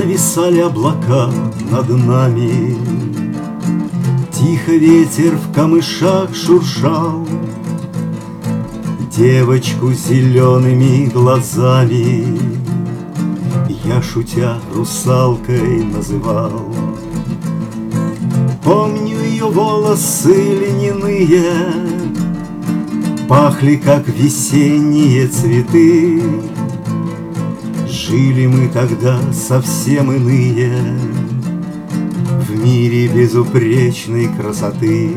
Нависали облака над нами, тихо ветер в камышах шуршал, девочку с зелеными глазами я, шутя, русалкой называл. Помню ее волосы льняные, пахли, как весенние цветы. Жили мы тогда совсем иные, в мире безупречной красоты.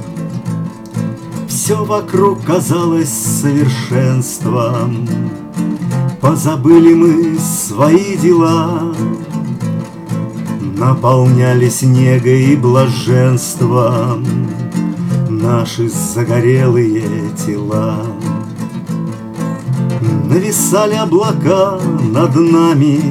Все вокруг казалось совершенством, позабыли мы свои дела, наполнялись негой и блаженством наши загорелые тела. Нависали облака над нами,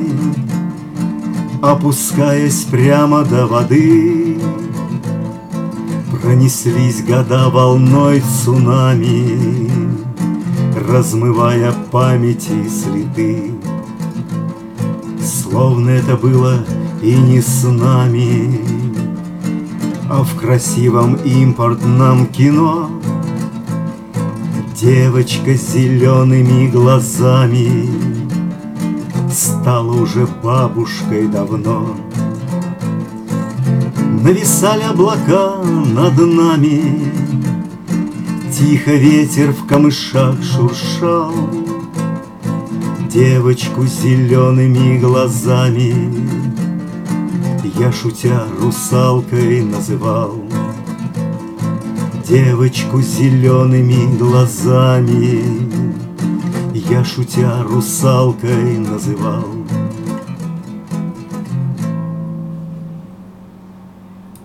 опускаясь прямо до воды. Пронеслись года волной цунами, размывая памяти следы. Словно это было и не с нами, а в красивом импортном кино. Девочка с зелеными глазами стала уже бабушкой давно. Нависали облака над нами, тихо ветер в камышах шуршал, девочку с зелеными глазами я, шутя, русалкой называл. Девочку с зелеными глазами я, шутя, русалкой называл.